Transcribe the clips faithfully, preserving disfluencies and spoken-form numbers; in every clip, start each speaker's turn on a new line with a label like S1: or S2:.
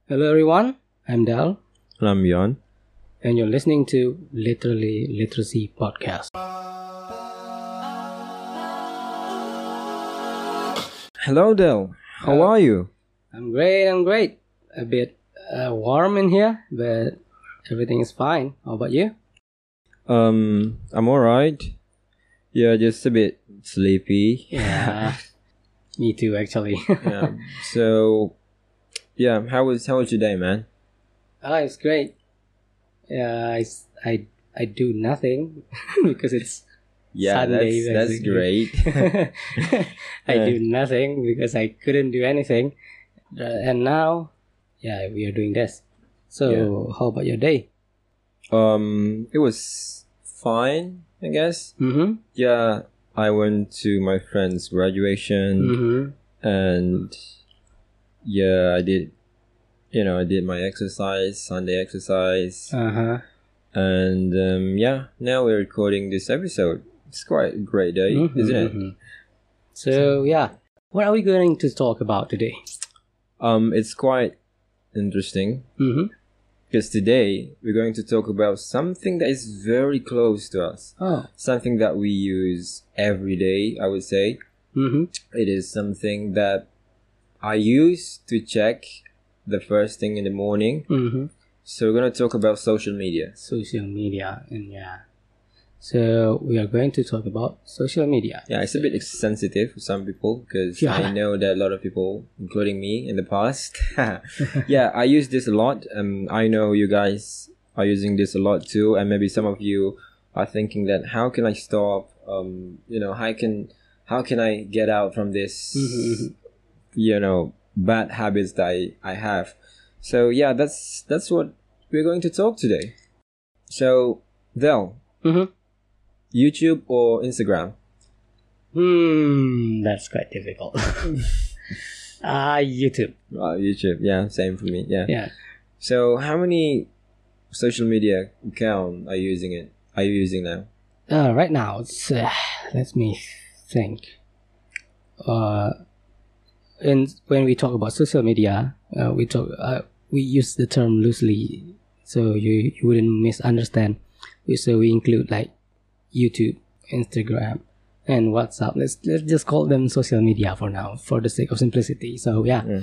S1: Hello everyone, I'm Dal.
S2: And I'm Yon.
S1: And you're listening to Literally Literacy Podcast.
S2: Hello Dal, how
S1: Uh,
S2: are you?
S1: I'm great, I'm great. A bit uh, warm in here, but everything is fine. How about you?
S2: Um, I'm alright. Yeah, just a bit sleepy.
S1: Yeah, me too actually.
S2: yeah. So, yeah, how was how was your day, man?
S1: Oh, it's great. Yeah, I, I, I do nothing because it's
S2: Yeah,
S1: Sunday.
S2: that's that's great.
S1: I
S2: Yeah.
S1: do nothing because I couldn't do anything. Uh, and now, yeah, we are doing this. So, how about your day?
S2: um, it was fine, I guess.
S1: Mm-hmm.
S2: Yeah, I went to my friend's graduation,
S1: Mm-hmm.
S2: and yeah, I did. You know, I did my exercise, Sunday exercise.
S1: Uh-huh.
S2: And um, yeah, now we're recording this episode. It's quite a great day,
S1: Mhm,
S2: isn't it?
S1: mhm. So, yeah, what are we going to talk about today?
S2: Um, it's quite interesting
S1: Mm-hmm.
S2: because today we're going to talk about something that is very close to us,
S1: Oh.
S2: something that we use every day. I would say
S1: Mm-hmm.
S2: it is something that I use to check the first thing in the morning.
S1: Mm-hmm.
S2: So we're gonna talk about social media.
S1: Social media, and yeah. So, we are going to talk about social media.
S2: Yeah, it's a bit sensitive for some people because
S1: Yeah.
S2: I know that a lot of people, including me in the past, yeah, I use this a lot. Um, I know you guys are using this a lot too, and maybe some of you are thinking that how can I stop? Um, you know, how can how can I get out from this?
S1: Mhm.
S2: You know, bad habits that I, I have. So yeah, that's that's what we're going to talk today. So, Del,
S1: Mm-hmm.
S2: YouTube or Instagram?
S1: Hmm, that's quite difficult. Ah, YouTube.
S2: Uh, YouTube, yeah, same for me. Yeah.
S1: Yeah.
S2: So, how many social media account are you using it? Are you using now?
S1: Uh, right now, it's, uh, let me think. Uh, and when we talk about social media, uh, we talk uh, we use the term loosely, so you you wouldn't misunderstand. We- So we include like YouTube, Instagram, and WhatsApp. Let's let's just call them social media for now, for the sake of simplicity. So yeah,
S2: Mm.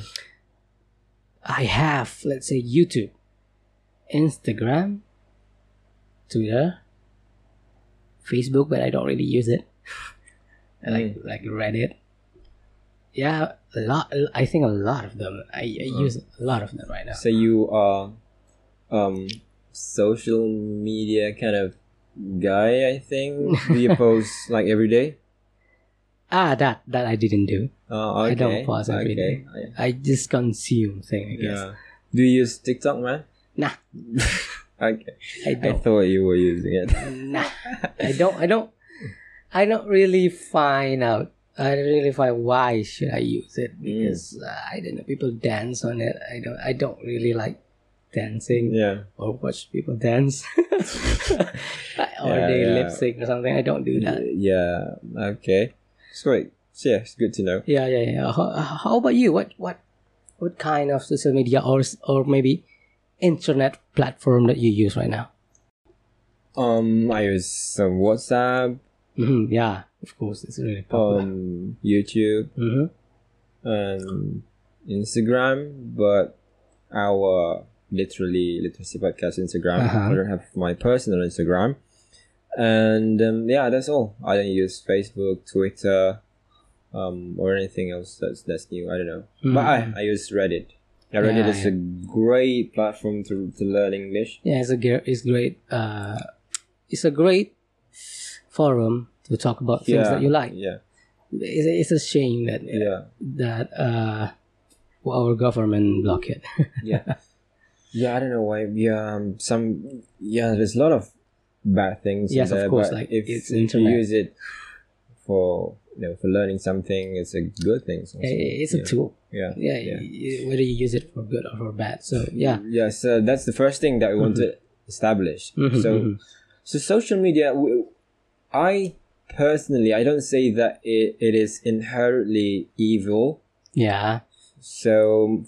S1: I have, let's say, YouTube, Instagram, Twitter, Facebook, but I don't really use it. I like like Reddit. Yeah, a lot. I think a lot of them. I, I use a lot of them right now.
S2: So you are um social media kind of guy, I think. Do you post like every day?
S1: Ah, that that I didn't do.
S2: Oh, okay.
S1: I don't post every day.
S2: Okay.
S1: I just consume thing. I guess.
S2: Yeah. Do you use TikTok, man?
S1: Nah,
S2: Okay.
S1: I
S2: I
S1: don't.
S2: thought you were using it.
S1: Nah, I don't. I don't. I don't really find out. I don't really find why should I use it because uh, I don't know. People dance on it. I don't. I don't really like dancing
S2: Yeah.
S1: or watch people dance or
S2: Yeah,
S1: they
S2: yeah.
S1: lip sync or something. I don't do that.
S2: Yeah. Okay. It's great. So yeah, it's good to know.
S1: Yeah, yeah, yeah. How, how about you? What what what kind of social media or or maybe internet platform that you use right now?
S2: Um, I use some WhatsApp,
S1: Mm-hmm. Yeah, of course, it's really popular.
S2: um, YouTube,
S1: Mm-hmm.
S2: and Instagram, but our literally literacy podcast Instagram.
S1: Uh-huh.
S2: I don't have my personal Instagram, and um, yeah, that's all. I don't use Facebook, Twitter, um, or anything else that's that's new. I don't know, but I I use Reddit. Yeah, Reddit
S1: Yeah,
S2: is a great platform to to learn English.
S1: Yeah, it's a ge- it's great. Uh, it's a great forum to talk about things
S2: yeah,
S1: that you like.
S2: Yeah,
S1: It's, it's a shame that
S2: yeah.
S1: that uh, our government block it.
S2: yeah yeah I don't know why. Yeah, um, some yeah there's a lot of bad things in
S1: Yes, of
S2: there,
S1: course,
S2: but
S1: like,
S2: if,
S1: it's
S2: if you
S1: internet.
S2: use it for you know for learning something, it's a good thing also.
S1: It's a
S2: yeah.
S1: tool.
S2: yeah
S1: Yeah,
S2: yeah
S1: y- whether you use it for good or for bad. So yeah.
S2: yeah so that's the first thing that we want to establish.
S1: Mhm,
S2: so
S1: mhm.
S2: so social media, w- I personally I don't say that it, it is inherently evil.
S1: Yeah.
S2: So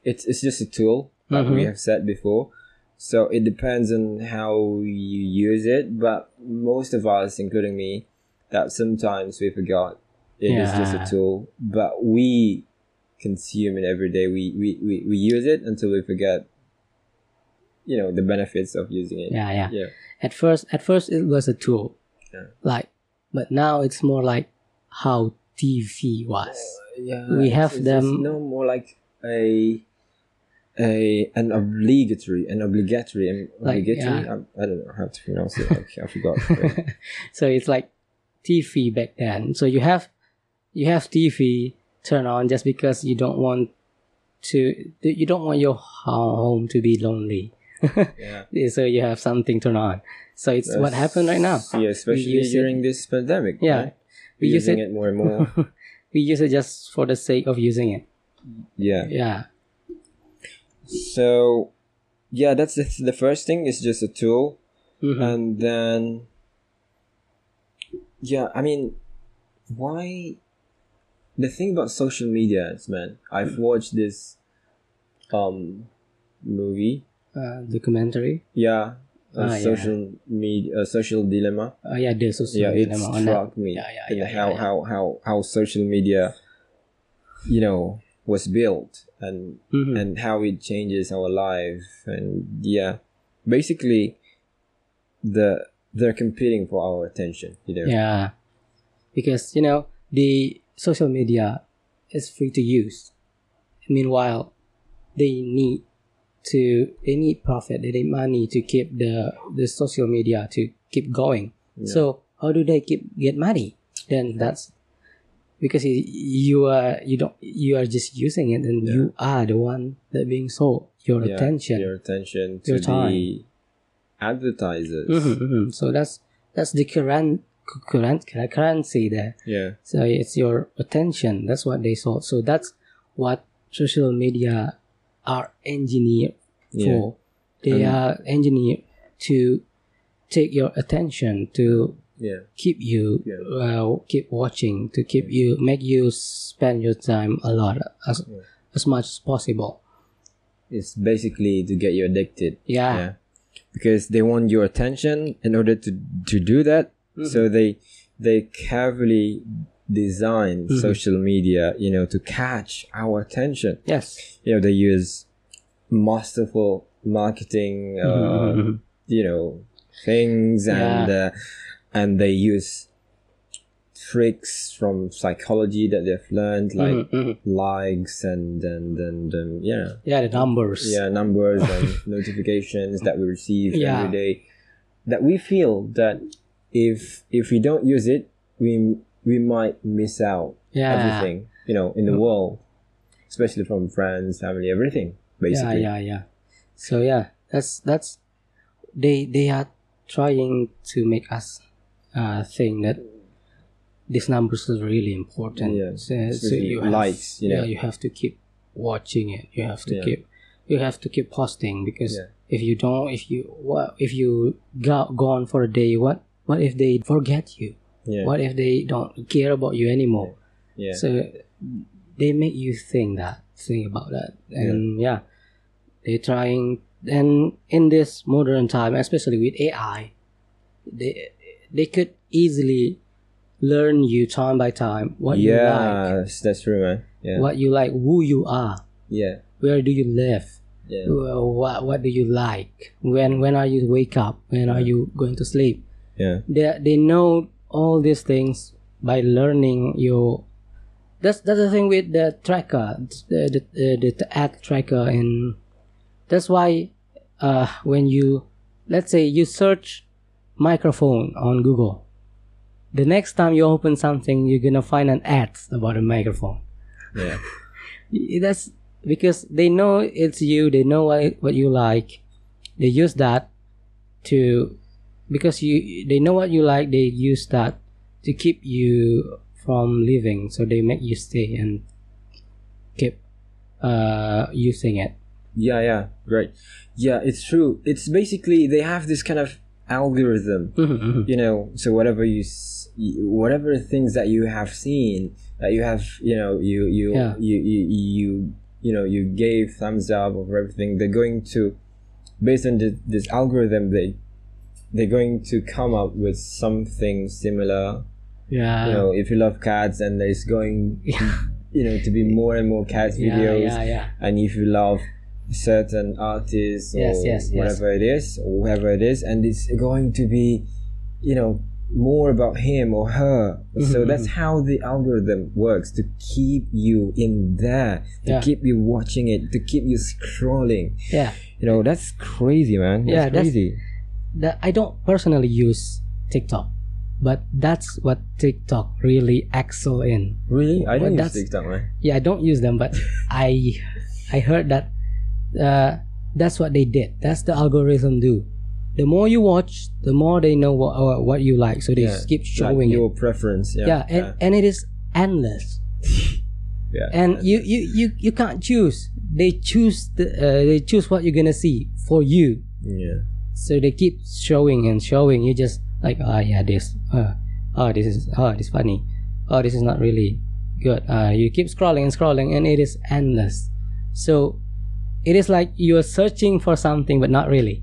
S2: it's it's just a tool, like
S1: Mhm.
S2: we have said before. So it depends on how you use it. But most of us, including me, that sometimes we forgot it is just a
S1: Yeah.
S2: tool. But we consume it every day. We, we, we, we use it until we forget, you know, the benefits of using it.
S1: Yeah, yeah.
S2: Yeah.
S1: At first, at first it was a tool,
S2: Yeah.
S1: like, but now it's more like how T V was.
S2: Yeah.
S1: We
S2: it's-
S1: have
S2: it's,
S1: them-
S2: It's no more like a a an obligatory an obligatory an
S1: Like,
S2: obligatory.
S1: yeah.
S2: I, I don't know how to pronounce it. Okay, I forgot.
S1: So it's like T V back then. So you have you have T V turn on just because you don't want to you don't want your home to be lonely.
S2: Yeah.
S1: So you have something turn on. So it's what happened right now.
S2: Yeah, especially
S1: use it-
S2: during this pandemic.
S1: Yeah.
S2: right?
S1: We
S2: We're
S1: use
S2: using
S1: it-
S2: it more and more.
S1: We use it just for the sake of using it.
S2: Yeah.
S1: Yeah.
S2: So, yeah, that's the, the first thing. It's just a tool.
S1: Mhm.
S2: And then, yeah, I mean, why? The thing about social media is, man, I've watched this um movie.
S1: Uh, documentary.
S2: Yeah, a
S1: Ah, yeah.
S2: social media, a social dilemma.
S1: Uh, yeah, the social
S2: Yeah, it
S1: dilemma on that.
S2: struck me.
S1: Yeah, yeah,
S2: and
S1: yeah,
S2: how,
S1: yeah, yeah.
S2: how how how social media, you know, was built and
S1: Mhm.
S2: and how it changes our life. And yeah, basically, the they're competing for our attention. You know.
S1: Yeah, because you know the social media is free to use. Meanwhile, they need to they need profit. They need money to keep the the social media to keep going. So how do they keep get money? Then that's because y- you are you don't you are just using it, and you are the one that being sold your
S2: Yeah,
S1: attention.
S2: your attention to
S1: Your time.
S2: the advertisers.
S1: Mhm, mhm. So that's that's the current current currency there.
S2: Yeah,
S1: So it's your attention. That's what they sold. So that's what social media are engineered for. They
S2: Um,
S1: are engineered to take your attention, to
S2: yeah,
S1: keep you
S2: Yeah.
S1: uh, keep watching, to keep you make you spend your time a lot as
S2: Yeah.
S1: as much as possible.
S2: it's basically to get you addicted.
S1: Yeah.
S2: Yeah, because they want your attention. In order to to do that,
S1: Mm-hmm.
S2: so they they carefully design
S1: Mm-hmm.
S2: social media, you know, to catch our attention.
S1: Yes.
S2: You know, they use masterful marketing, uh,
S1: Mhm.
S2: you know, things, and uh, and they use tricks from psychology that they've learned, like
S1: Mhm, mhm.
S2: likes and and and, and yeah,
S1: Yeah, the numbers.
S2: yeah, numbers and notifications that we receive
S1: Yeah.
S2: every day. That we feel that if if we don't use it, we we might miss out
S1: Yeah.
S2: everything, you know, in the world, especially from friends, family, everything, basically.
S1: Yeah, yeah, yeah. So yeah, that's that's they they are trying to make us uh think that these numbers are really important.
S2: Yeah,
S1: So, so
S2: especially
S1: you have,
S2: likes, you know.
S1: yeah, you have to keep watching it. You have to
S2: Yeah.
S1: keep you have to keep posting, because
S2: Yeah.
S1: if you don't, if you what if you go gone for a day, what what if they forget you?
S2: Yeah.
S1: What if they don't care about you anymore?
S2: Yeah.
S1: So they make you think that, think about that, and yeah, they're trying. And in this modern time, especially with A I, they they could easily learn you time by time what you like,
S2: Yes, that's true, man. Yeah.
S1: what you like, who you are,
S2: Yeah.
S1: where do you live,
S2: Yeah.
S1: well, what what do you like, when when are you wake up, when are you going to sleep.
S2: Yeah.
S1: They they know all these things by learning your. That's that's the thing with the tracker, the the, the, the ad tracker, and that's why uh, when you, let's say you search microphone on Google, the next time you open something, you're gonna find an ad about a microphone.
S2: Yeah.
S1: That's because they know it's you. They know what what you like. They use that to, because you they know what you like. They use that to keep you from leaving. So they make you stay and keep uh, using it.
S2: Yeah, yeah, great. Yeah, it's true. It's basically they have this kind of algorithm,
S1: Mhm,
S2: you know. So whatever you, s- y- whatever things that you have seen, that you have, you know, you you
S1: Yeah.
S2: you, you you you know you gave thumbs up of everything, they're going to, based on this, this algorithm, they they're going to come up with something similar.
S1: Yeah.
S2: You know, if you love cats, and there's going to, you know to be more and more cats videos.
S1: Yeah, yeah, yeah.
S2: And if you love certain artists or
S1: Yes, yes,
S2: whatever it is, or whoever it is, and it's going to be, you know, more about him or her. So
S1: Mhm,
S2: that's how the algorithm works, to keep you in there, to
S1: Yeah.
S2: keep you watching it, to keep you scrolling.
S1: Yeah.
S2: You know, that's crazy, man. That's
S1: Yeah, that's-
S2: crazy.
S1: That I don't personally use TikTok, but that's what TikTok really excel in.
S2: Really? I
S1: Well,
S2: don't use
S1: that's-
S2: TikTok, man.
S1: Yeah, I don't use them, but I I heard that uh, that's what they did. That's the algorithm do. The more you watch, the more they know what uh, what you like. So they
S2: Yeah,
S1: just keep
S2: like
S1: showing
S2: your
S1: it.
S2: preference. Yeah.
S1: Yeah, and, and it is endless.
S2: yeah.
S1: And you, you, you, you can't choose. They choose the uh, they choose what you're gonna see for you.
S2: yeah.
S1: So they keep showing and showing. You just like, oh yeah, this, uh, oh this is, oh this is funny, oh this is not really good. Uh, you keep scrolling and scrolling, and it is endless. So it is like you are searching for something, but not really.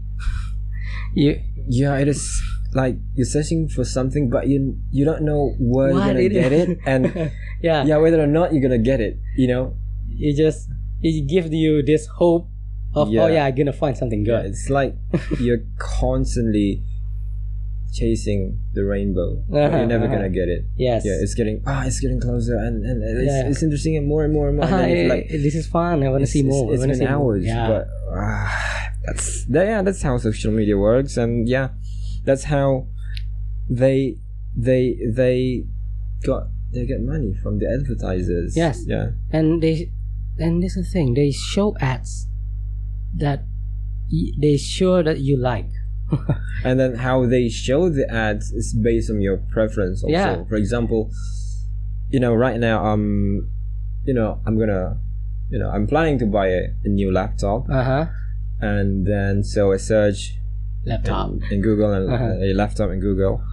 S1: you
S2: Yeah, it is like you're searching for something, but you you don't know where you're
S1: What
S2: gonna
S1: it
S2: get
S1: is.
S2: it, and
S1: yeah,
S2: yeah, whether or not you're gonna get it. You know.
S1: it just it gives you this hope of
S2: Yeah.
S1: oh yeah, I'm gonna find something
S2: Yeah,
S1: good.
S2: it's like you're constantly chasing the rainbow, but
S1: Uh-huh,
S2: you're never
S1: uh-huh.
S2: gonna get it.
S1: Yes.
S2: Yeah, it's getting ah, it's getting closer, and, and it's,
S1: Yeah.
S2: it's interesting, and more and more and more.
S1: Uh-huh,
S2: and then it's
S1: eh,
S2: like
S1: this is fun. I want to
S2: it's,
S1: see
S2: it's-
S1: more. I
S2: It's
S1: wanna
S2: been
S1: see more.
S2: hours,
S1: Yeah.
S2: but ah, that's that, yeah, that's how social media works, and yeah, that's how they they they got they get money from the advertisers.
S1: Yes.
S2: Yeah.
S1: and they and this is the thing, they show ads that y- they sure that you like.
S2: And then how they show the ads is based on your preference also.
S1: Yeah.
S2: For example, you know, right now um you know, I'm gonna you know, I'm planning to buy a, a new laptop,
S1: Uh-huh.
S2: and then so I search
S1: Laptop.
S2: in, in Google, and
S1: Uh-huh.
S2: a laptop in Google.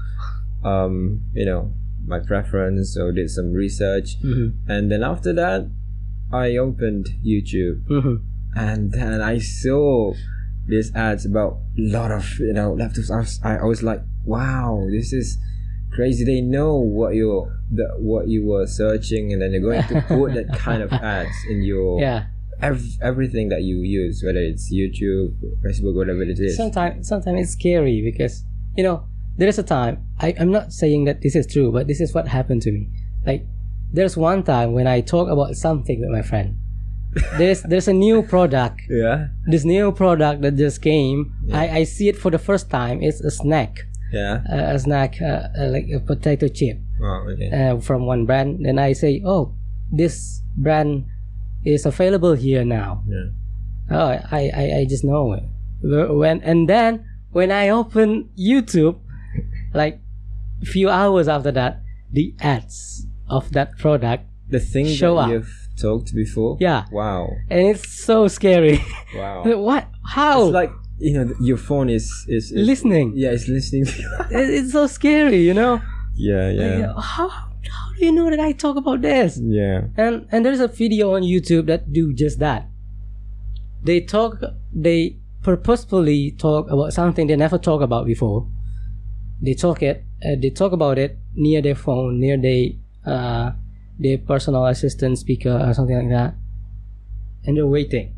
S2: Um, you know, my preference, so did some research,
S1: Mm-hmm.
S2: and then after that I opened YouTube,
S1: Mm-hmm.
S2: and then I saw these ads about a lot of you know laptops. I was, I, I was like, wow, this is crazy. They know what you the what you were searching, and then they're going to put that kind of ads in your
S1: Yeah.
S2: ev- everything that you use, whether it's YouTube, Facebook, whatever it is.
S1: Sometimes sometimes it's scary because you know there is a time. I I'm not saying that this is true, but this is what happened to me. Like there's one time when I talk about something with my friend. There's there's a new product.
S2: Yeah,
S1: This new product that just came.
S2: Yeah.
S1: I I see it for the first time. It's a snack.
S2: yeah.
S1: Uh, a snack uh, uh, like a potato chip.
S2: Oh, okay.
S1: Uh, from one brand. Then I say, oh, this brand is available here now.
S2: Yeah.
S1: Oh, I, I, I just know it. When and then when I open YouTube, like few hours after that, the ads of that product,
S2: The thing
S1: Show
S2: that
S1: up.
S2: you've talked before.
S1: Yeah.
S2: Wow.
S1: and it's so scary.
S2: Wow.
S1: What? How?
S2: It's like you know th- your phone is is, is
S1: Listening.
S2: Yeah, it's listening. to you.
S1: It- it's so scary, you know.
S2: yeah,
S1: Like,
S2: yeah,
S1: how how do you know that I talk about this?
S2: yeah.
S1: And and there's a video on YouTube that do just that. They talk. They purposefully talk about something they never talk about before. They talk it. Uh, they talk about it near their phone, near their uh, their personal assistant speaker or something like that, and they're waiting.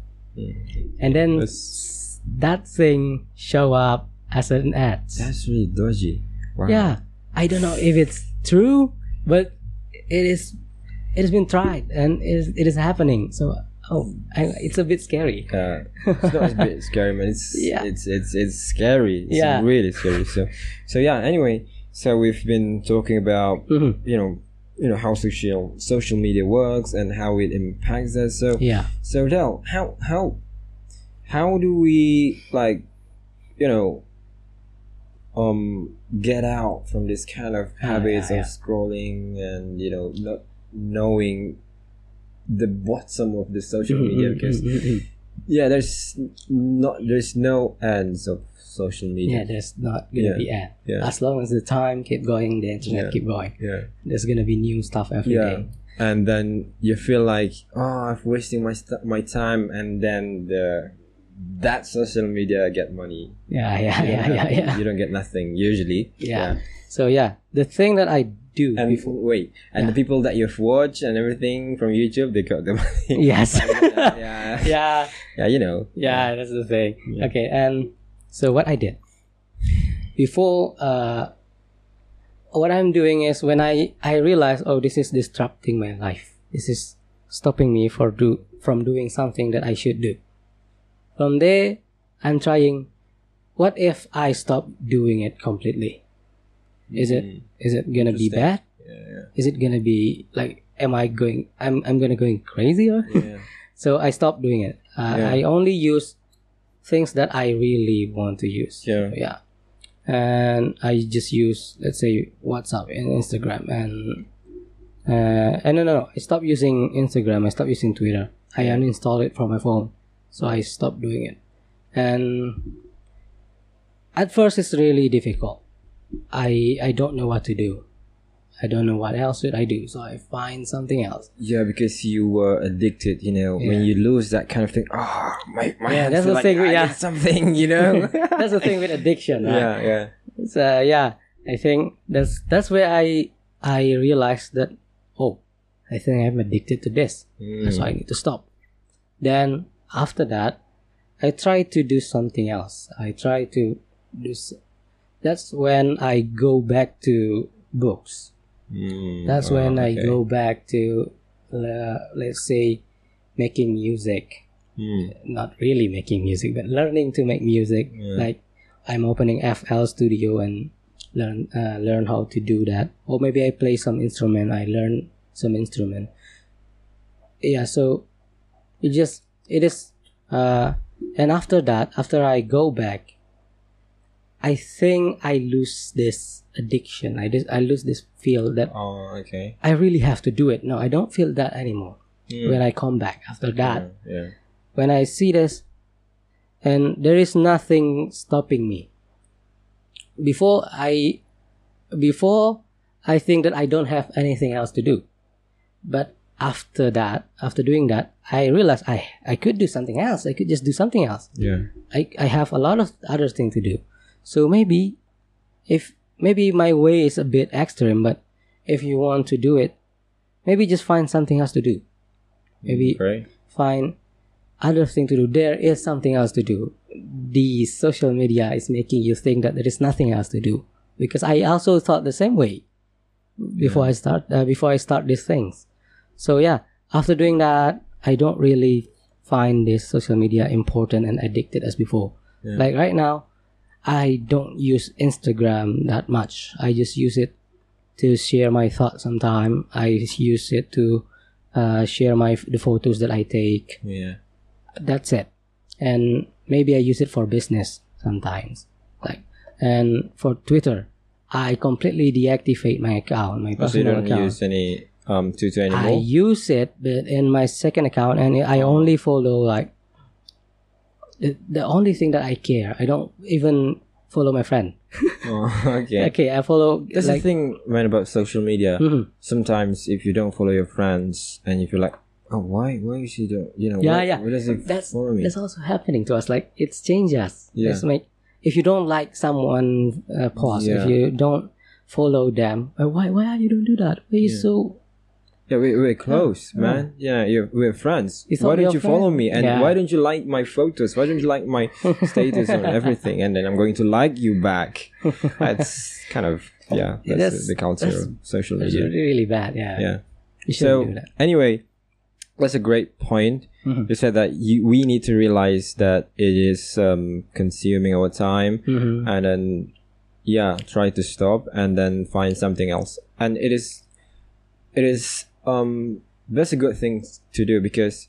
S2: Mm.
S1: And then
S2: That's-
S1: that thing show up as an ad.
S2: That's really dodgy. Wow.
S1: Yeah, I don't know if it's true, but it is. It has been tried, and it is, it is happening. So, oh, I, it's a bit scary.
S2: Uh, it's not a bit scary, man. It's
S1: Yeah.
S2: it's it's it's scary. It's
S1: Yeah.
S2: really scary. So so yeah. Anyway, so we've been talking about
S1: Mhm.
S2: you know you know how social social media works and how it impacts us. So
S1: Yeah.
S2: so Del, how how how do we like you know um get out from this kind of
S1: Ah,
S2: habits
S1: yeah,
S2: of
S1: yeah.
S2: scrolling and you know not knowing the bottom of the social media? Because
S1: Mhm.
S2: yeah, there's not there's no ends of social
S1: Yeah,
S2: media.
S1: there's not gonna
S2: Yeah.
S1: be end.
S2: Yeah.
S1: As long as the time keep going, the internet
S2: Yeah.
S1: keep going.
S2: Yeah,
S1: There's gonna be new stuff every day.
S2: yeah. and then you feel like, oh, I'm wasting my st- my time, and then the that social media get money.
S1: Yeah, yeah,
S2: You
S1: yeah,
S2: don't
S1: yeah,
S2: have-
S1: yeah.
S2: You don't get nothing usually.
S1: Yeah. So yeah, the thing that I do
S2: And
S1: before.
S2: wait, and the
S1: Yeah.
S2: people that you've watched and everything from YouTube, they got the money.
S1: Yes.
S2: yeah.
S1: Yeah,
S2: Yeah, you know.
S1: yeah, that's the thing.
S2: Yeah.
S1: Okay, and so what I did before, uh, what I'm doing is when I I realize, oh, this is disrupting my life. This is stopping me for do from doing something that I should do. From there, I'm trying. What if I stop doing it completely? Is it
S2: Mm.
S1: is it gonna be
S2: Interesting.
S1: bad?
S2: Yeah, yeah.
S1: Is it gonna be like? Am I going? I'm I'm gonna going crazy or?
S2: Yeah.
S1: So I stopped doing it. Uh,
S2: Yeah.
S1: I only use things that I really want to use.
S2: Yeah.
S1: Yeah. And I just use, let's say, WhatsApp and Instagram. And uh, and no, no, no. I stopped using Instagram. I stopped using Twitter. I
S2: Yeah.
S1: uninstalled it from my phone. So I stopped doing it. And at first, it's really difficult. I I don't know what to do. I don't know what else should I do. So I find something else.
S2: Yeah, because you were addicted, you know, when
S1: Yeah.
S2: you lose that kind of thing, oh, my, my
S1: Yeah,
S2: hands
S1: that's
S2: feel
S1: the
S2: like
S1: thing,
S2: I
S1: yeah.
S2: did something, you know?
S1: That's the thing with addiction, right?
S2: Yeah, yeah.
S1: So yeah, I think that's that's where I I realized that, oh, I think I'm addicted to this,
S2: Mm.
S1: so I need to stop. Then after that, I try to do something else. I try to do. s- That's when I go back to books.
S2: Mm.
S1: That's
S2: Oh,
S1: when I
S2: okay.
S1: go back to, uh, let's say, making music.
S2: Mm.
S1: Not really making music, but learning to make music.
S2: Yeah.
S1: Like I'm opening F L Studio and learn uh, learn how to do that. Or maybe I play some instrument. I learn some instrument. Yeah, so it just it is. Uh, and after that, after I go back, I think I lose this addiction. I just I lose this feel that
S2: Oh, okay.
S1: I really have to do it. No, I don't feel that anymore.
S2: Mm.
S1: When I come back after that,
S2: Yeah, yeah.
S1: when I see this, and there is nothing stopping me. Before I, before I think that I don't have anything else to do, but after that, after doing that, I realized I I could do something else. I could just do something else.
S2: Yeah.
S1: I I have a lot of other things to do. So maybe, if maybe my way is a bit extreme, but if you want to do it, maybe just find something else to do. Maybe
S2: Right.
S1: find other thing to do. There is something else to do. The social media is making you think that there is nothing else to do, because I also thought the same way before I start uh, before I start these things. So yeah, after doing that, I don't really find this social media important and addicted as before.
S2: Yeah.
S1: Like right now, I don't use Instagram that much. I just use it to share my thoughts sometimes. I use it to uh, share my the photos that I take.
S2: Yeah.
S1: That's it. And maybe I use it for business sometimes. Like, and for Twitter, I completely deactivate my account, my
S2: Oh, so you
S1: personal
S2: don't
S1: account.
S2: use any um Twitter
S1: I
S2: anymore?
S1: use it, but in my second account, and I only follow like the, the only thing that I care. I don't even follow my friend.
S2: Oh, okay.
S1: Okay, I follow
S2: That's
S1: like
S2: the thing, man, about social media.
S1: Mhm.
S2: Sometimes if you don't follow your friends and you feel like, oh, why, why is he don't, you know,
S1: Yeah,
S2: why,
S1: yeah.
S2: why does he
S1: that's
S2: follow me?
S1: that's also happening to us. Like it's changed us.
S2: Yeah.
S1: It's like if you don't like someone uh, post,
S2: Yeah.
S1: if you don't follow them, uh, why why are you don't do that? Why are you
S2: Yeah.
S1: so
S2: Yeah, we, we're close,
S1: Yeah.
S2: man. Yeah, you're, we're friends.
S1: You thought
S2: Why
S1: we
S2: don't
S1: are
S2: you follow
S1: friends?
S2: me? And
S1: Yeah.
S2: why don't you like my photos? Why don't you like my status on everything? And then I'm going to like you back. That's kind of, yeah, that's,
S1: That's-
S2: the culture
S1: that's-
S2: of social
S1: it's
S2: media.
S1: really bad? Yeah,
S2: Yeah.
S1: you shouldn't
S2: So,
S1: do that.
S2: anyway, that's a great point.
S1: Mhm.
S2: You said that you, we need to realize that it is um, consuming our time.
S1: Mhm.
S2: And then yeah, try to stop and then find something else. And it is it is um that's a good thing to do, because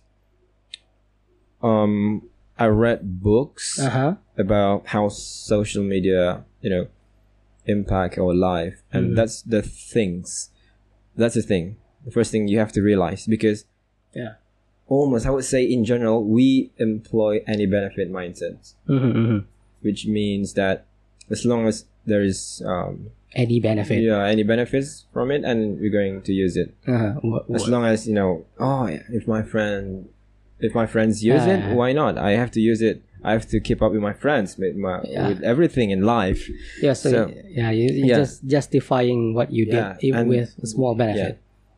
S2: um I read books
S1: Uh huh.
S2: about how social media, you know, impact our life, and
S1: Mhm.
S2: that's the things that's the thing the first thing you have to realize, because
S1: Yeah.
S2: almost, I would say, in general, we employ any benefit mindsets,
S1: Mhm. Mhm.
S2: which means that as long as there is um,
S1: Any benefit?
S2: yeah any benefits from it, and we're going to use it.
S1: Uh-huh. What,
S2: As
S1: what?
S2: long as you know, oh, yeah, if my friend, if my friends use
S1: Uh,
S2: it, why not? I have to use it. I have to keep up with my friends, with my
S1: Yeah.
S2: with everything in life.
S1: Yeah. So,
S2: So-
S1: yeah, you, you're
S2: Yeah.
S1: just justifying what you did
S2: Yeah,
S1: if
S2: and-
S1: with a small benefit.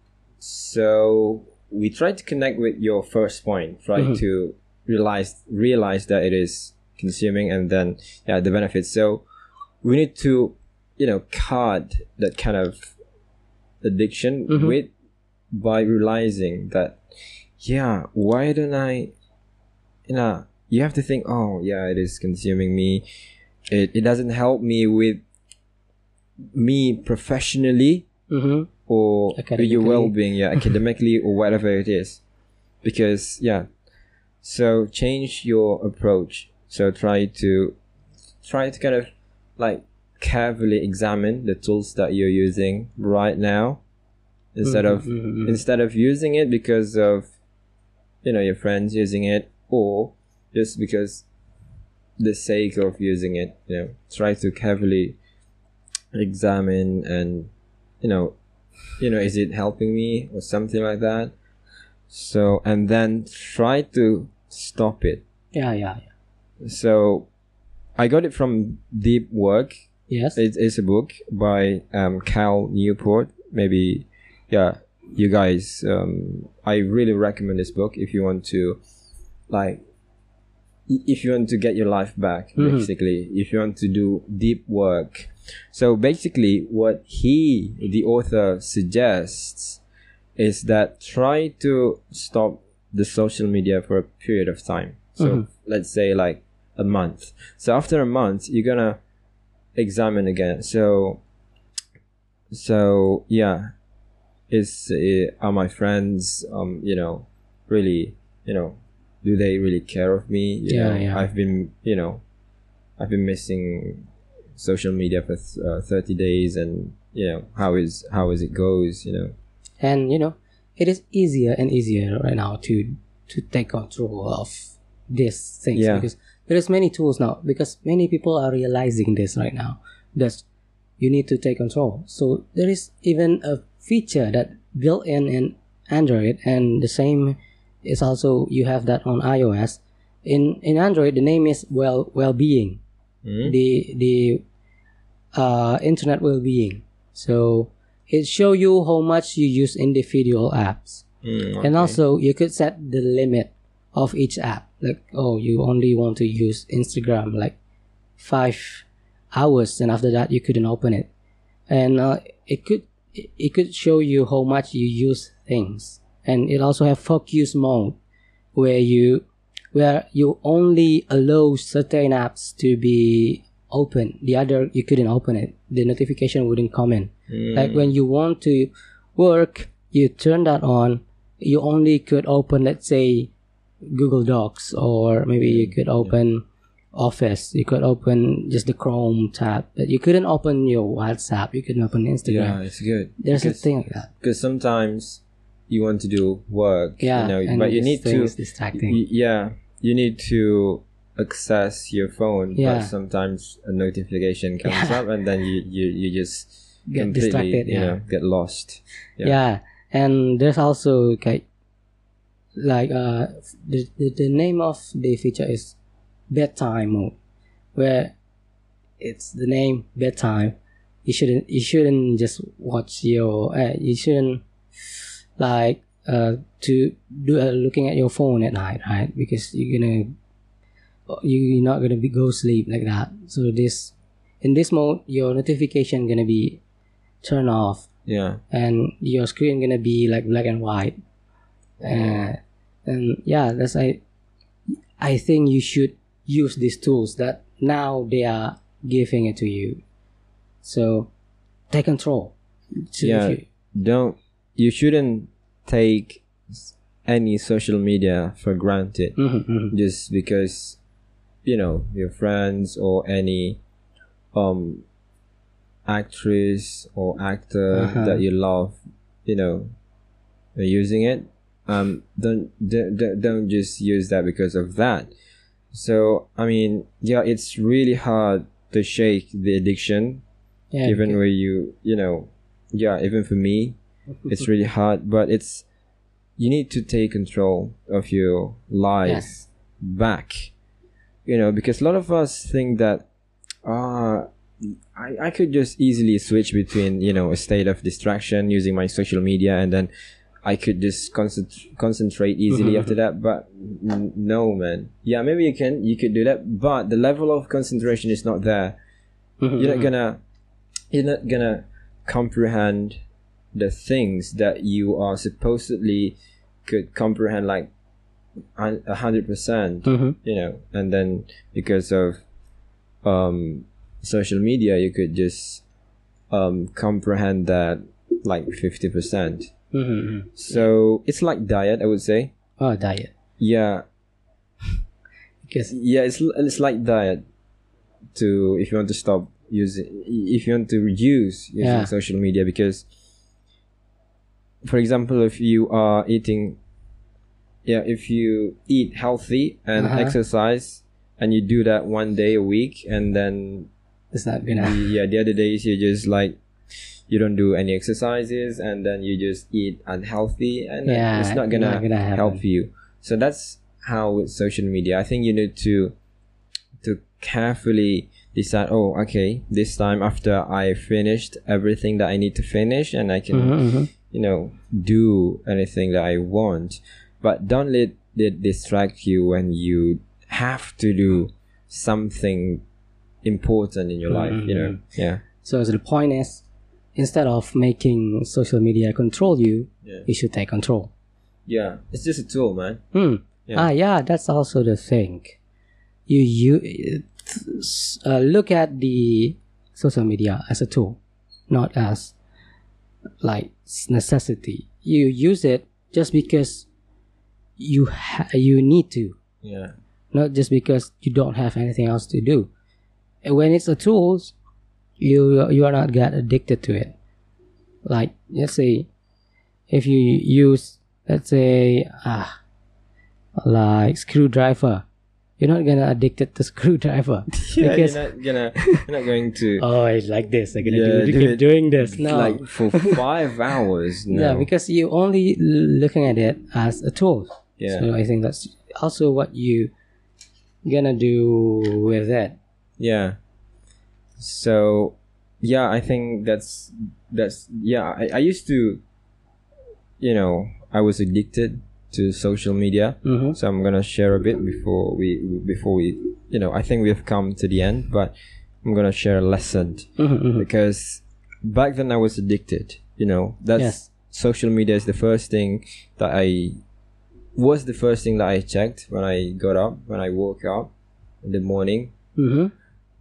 S2: So we try to connect with your first point. Try
S1: Mhm.
S2: to realize realize that it is consuming, and then yeah, the benefits. So we need to, you know, cut that kind of addiction
S1: Mhm.
S2: with by realizing that yeah, why don't I, you know, you have to think, oh yeah, it is consuming me. It it doesn't help me with me professionally
S1: Mm-hmm.
S2: or
S1: Academically.
S2: your well-being, yeah, academically or whatever it is, because yeah. So change your approach. So try to try to kind of like carefully examine the tools that you're using right now, instead of
S1: Mhm.
S2: instead of using it because of, you know, your friends using it, or just because the sake of using it. You know, try to carefully examine and, you know, you know, is it helping me or something like that. So and then try to stop it.
S1: Yeah, yeah, yeah.
S2: So I got it from Deep Work.
S1: Yes.
S2: It is a book by um, Cal Newport. Maybe, yeah, you guys. Um, I really recommend this book if you want to, like, i- if you want to get your life back.
S1: Mhm.
S2: Basically, if you want to do deep work. So basically, what he, the author, suggests is that try to stop the social media for a period of time. So
S1: Mhm.
S2: let's say like a month. So after a month, you're gonna examine again. So, so yeah, is uh, are my friends, um, you know, really, you know, do they really care of me? You
S1: Yeah,
S2: know,
S1: yeah.
S2: I've been, you know, I've been missing social media for th- uh, thirty days, and you know, how is how is it goes, you know.
S1: And you know, it is easier and easier right now to to take control of these things
S2: Yeah.
S1: because there is many tools now, because many people are realizing this right now, that you need to take control. So there is even a feature that built in in Android, and the same is also you have that on iOS. In in Android, the name is well well-being,
S2: Mm?
S1: the the uh, internet well-being. So it show you how much you use individual apps.
S2: Mm,
S1: And
S2: okay.
S1: also, you could set the limit of each app. Like, oh, you only want to use Instagram like five hours, and after that, you couldn't open it. And uh, it could it could show you how much you use things. And it also have focus mode, where you where you only allow certain apps to be open. The other, you couldn't open it. The notification wouldn't come in.
S2: Mm.
S1: Like when you want to work, you turn that on. You only could open, let's say, Google Docs, or maybe you could open Office. You could open just the Chrome tab, but you couldn't open your WhatsApp. You couldn't open
S2: Yeah,
S1: Instagram.
S2: it's good.
S1: There's a
S2: because,
S1: thing like that.
S2: because sometimes you want to do work,
S1: Yeah,
S2: you know,
S1: and
S2: but you
S1: this
S2: need
S1: thing
S2: to,
S1: is distracting.
S2: y- yeah, you need to access your phone,
S1: Yeah.
S2: but sometimes a notification comes
S1: Yeah.
S2: up, and then you you, you just
S1: Get
S2: completely,
S1: distracted,
S2: you
S1: yeah.
S2: know, get lost.
S1: Yeah.
S2: Yeah.
S1: And there's also like like uh the, the the name of the feature is bedtime mode, where it's the name bedtime. You shouldn't you shouldn't just watch your uh, you shouldn't like uh to do uh, looking at your phone at night, right? Because you're gonna you're not gonna be go sleep like that. So this in this mode, your notification gonna be turned off,
S2: Yeah.
S1: and your screen gonna be like black and white. Uh, and yeah, that's I I think you should use these tools that now they are giving it to you. So take control. So if
S2: Yeah.
S1: you-
S2: Don't you shouldn't take any social media for granted.
S1: Mhm, mhm.
S2: Just because, you know, your friends or any um actress or actor
S1: Uh-huh.
S2: that you love, you know, are using it. Um, don't, don't don't don't just use that because of that. So I mean, yeah, it's really hard to shake the addiction.
S1: Yeah,
S2: Even
S1: because-
S2: where you you know, yeah, even for me, it's really hard. But it's you need to take control of your life
S1: Yes.
S2: back. You know, because a lot of us think that, ah, I, I could just easily switch between, you know, a state of distraction using my social media, and then I could just concent- concentrate easily
S1: Mhm.
S2: after that. But n- no, man. Yeah, maybe you can, you could do that, but the level of concentration is not there.
S1: Mhm,
S2: You're not
S1: mhm.
S2: gonna, you're not gonna comprehend the things that you are supposedly could comprehend like a a hundred percent.
S1: Mhm.
S2: You know, and then because of um social media, you could just um comprehend that like fifty percent.
S1: Mhm, mhm.
S2: So it's like diet, I would say.
S1: Oh, diet.
S2: Yeah,
S1: Because
S2: yeah, it's it's like diet. To if you want to stop using, if you want to reduce using
S1: Yeah.
S2: social media, because, for example, if you are eating, yeah, if you eat healthy and
S1: Uh-huh.
S2: exercise, and you do that one day a week, and then
S1: it's not
S2: the,
S1: gonna.
S2: yeah, the other days you just like you don't do any exercises, and then you just eat unhealthy, and then
S1: Yeah,
S2: it's not gonna,
S1: not gonna happen.
S2: help you. So that's how with social media. I think you need to to carefully decide. Oh, okay, this time after I finished everything that I need to finish, and I can
S1: Mhm, mhm.
S2: you know do anything that I want, but don't let it distract you when you have to do something important in your life. You know, yeah.
S1: So the point is, instead of making social media control you,
S2: Yeah.
S1: you should take control.
S2: Yeah, it's just a tool, man.
S1: Hmm.
S2: Yeah.
S1: Ah, yeah, that's also the thing. You you uh, look at the social media as a tool, not as like necessity. You use it just because you ha- you need to,
S2: Yeah.
S1: not just because you don't have anything else to do. And when it's a tool, you you are not get addicted to it. Like, let's say, if you use, let's say, ah, like screwdriver, you're not gonna addicted to screwdriver
S2: Yeah,
S1: because
S2: you're not gonna, you're not going to
S1: oh, it's like this. I'm gonna
S2: Yeah,
S1: do,
S2: do
S1: keep
S2: it
S1: doing this. No,
S2: like for five hours. No.
S1: yeah, because you only looking at it as a tool.
S2: Yeah.
S1: So I think that's also what you gonna do with it.
S2: Yeah. So yeah, I think that's that's yeah. I, I used to, you know, I was addicted to social media.
S1: Mm-hmm.
S2: So I'm gonna share a bit before we before we you know I think we've come to the end, but I'm gonna share a lesson
S1: Mm-hmm.
S2: because back then I was addicted. You know, that's
S1: Yes.
S2: social media is the first thing that I was the first thing that I checked when I got up, when I woke up in the morning.
S1: Mm-hmm.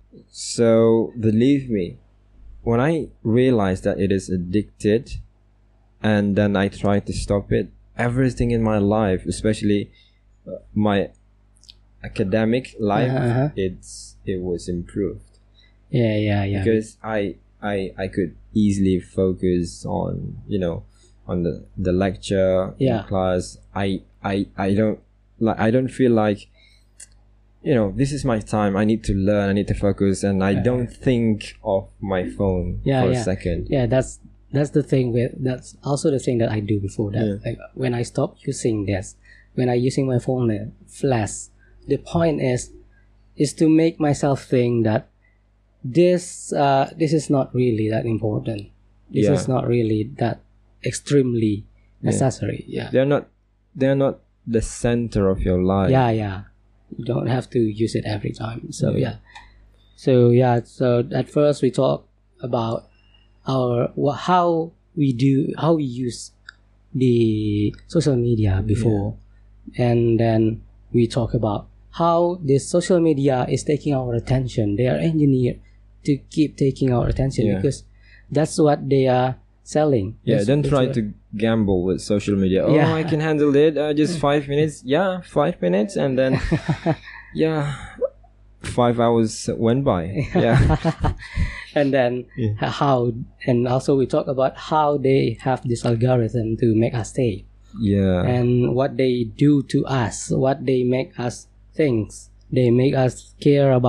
S2: So believe me, when I realized that it is addicted, and then I tried to stop it, everything in my life, especially uh, my academic life,
S1: Uh-huh, uh-huh.
S2: it's it was improved
S1: Yeah, yeah, yeah.
S2: because I I I could easily focus on you know on the the lecture
S1: Yeah.
S2: in class. I I I don't like I don't feel like you know this is my time. I need to learn. I need to focus, and I don't think of my phone
S1: Yeah,
S2: for
S1: yeah.
S2: a second.
S1: Yeah, that's that's the thing with that's also the thing that I do before that.
S2: Yeah.
S1: Like when I stop using this, when I using my phone uh, flash, the point is is to make myself think that this uh this is not really that important. This
S2: Yeah.
S1: is not really that extremely necessary. Yeah.
S2: They're not they're not the center of your life.
S1: Yeah, yeah. You don't have to use it every time. So
S2: Yeah.
S1: yeah. So yeah. So at first we talk about our wha- how we do how we use the social media before, and then we talk about how this social media is taking our attention. They are engineered to keep taking our attention
S2: Yeah.
S1: because that's what they are selling.
S2: Yeah,
S1: That's-
S2: don't
S1: that's
S2: try
S1: what-
S2: to gamble with social media. Oh,
S1: Yeah.
S2: I can handle it. Uh, just five minutes. Yeah, five minutes, and then yeah, five hours went by. Yeah,
S1: and then
S2: Yeah.
S1: h- how and also we talk about how they have this algorithm to make us stay
S2: yeah,
S1: and what they do to us, what they make us think. They make us care about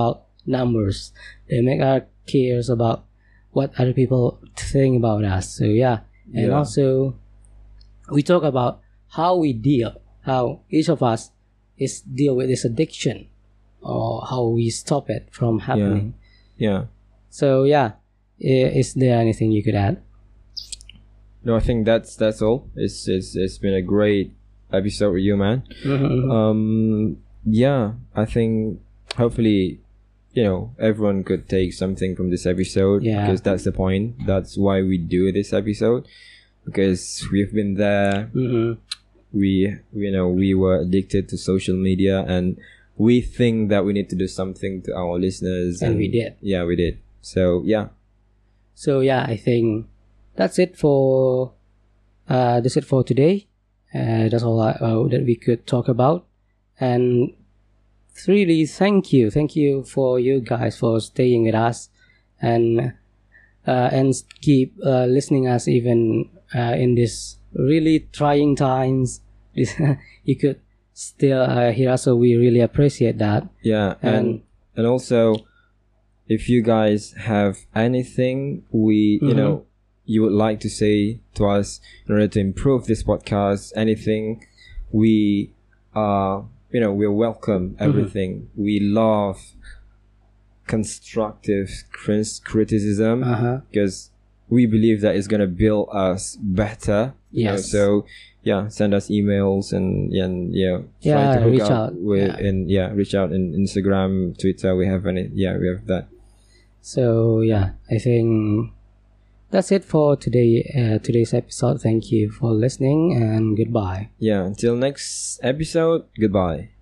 S1: numbers. They make us cares about what other people think about us. So yeah, and
S2: Yeah.
S1: also we talk about how we deal, how each of us is deal with this addiction, or how we stop it from happening.
S2: Yeah.
S1: So yeah, i- is there anything you could add?
S2: No, I think that's that's all. It's it's it's been a great episode with you, man.
S1: Mhm.
S2: Um, yeah, I think hopefully, you know, everyone could take something from this episode,
S1: Yeah.
S2: because that's the point. That's why we do this episode, because we've been there.
S1: Mhm.
S2: We, you know, we were addicted to social media, and we think that we need to do something to our listeners,
S1: And we did.
S2: Yeah, we did. So yeah,
S1: So yeah, I think that's it for uh, that's it for today. Uh, that's all I, uh, that we could talk about. And really, thank you, thank you for you guys for staying with us, and uh, and keep uh, listening us even uh, in this really trying times. You could still uh, hear us, so we really appreciate that.
S2: yeah, and
S1: And-
S2: and also, if you guys have anything we you
S1: Mhm.
S2: know you would like to say to us in order to improve this podcast, anything, we are you know we're welcome everything. We love constructive cris- criticism,
S1: Uh huh.
S2: because we believe that it's gonna build us better. you know.
S1: Yes.
S2: So yeah, send us emails and and yeah, try
S1: Yeah,
S2: to hook
S1: reach
S2: up
S1: out.
S2: with
S1: Yeah.
S2: and yeah, reach out in Instagram, Twitter. We have any yeah, we have that.
S1: So yeah, I think that's it for today. Uh, today's episode. Thank you for listening, and goodbye.
S2: Yeah, until next episode. Goodbye.